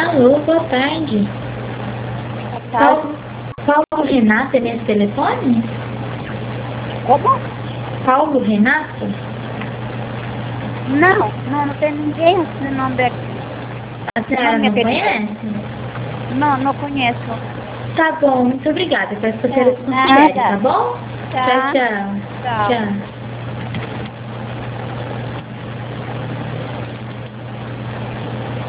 Alô, boa tarde. Boa tarde. Paulo Renato é nesse telefone? Como? Paulo Renato? Não tem ninguém esse nome aqui. A senhora não querida. conhece? Não conheço. Tá bom, muito obrigada. Peço que a senhora Nada. desconsidere, tá bom? Tá. Tchau, tchau. Tchau. Tchau.